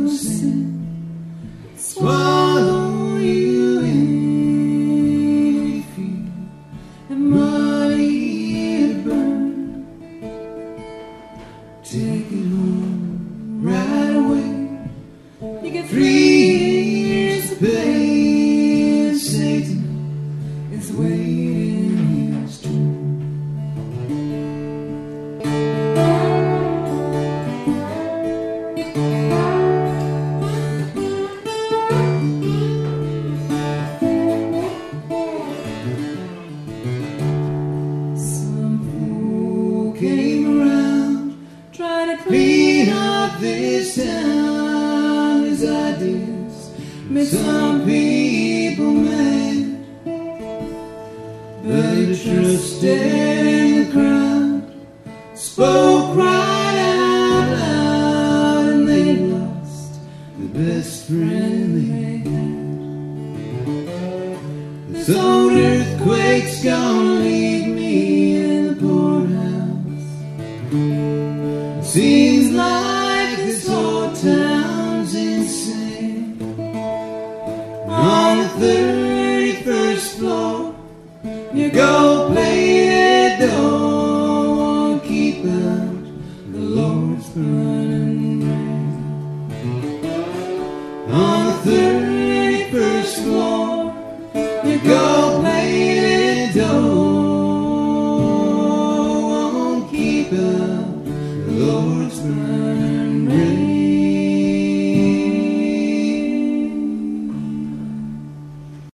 sin, swallow you in fear, and money it burn. Take it home right away. You get 3 years to pay. Satan is waiting his turn. Some fool came around trying to clean up this town. His ideas made some people mad, but he trusted in the crowd, spoke right out loud, and they lost the best friend they had. This old earthquake's gonna leave me in the poorhouse. Seems like this whole town's insane. On the 31st floor, you go play that door, keep out the Lord's burning rain. On the 31st floor,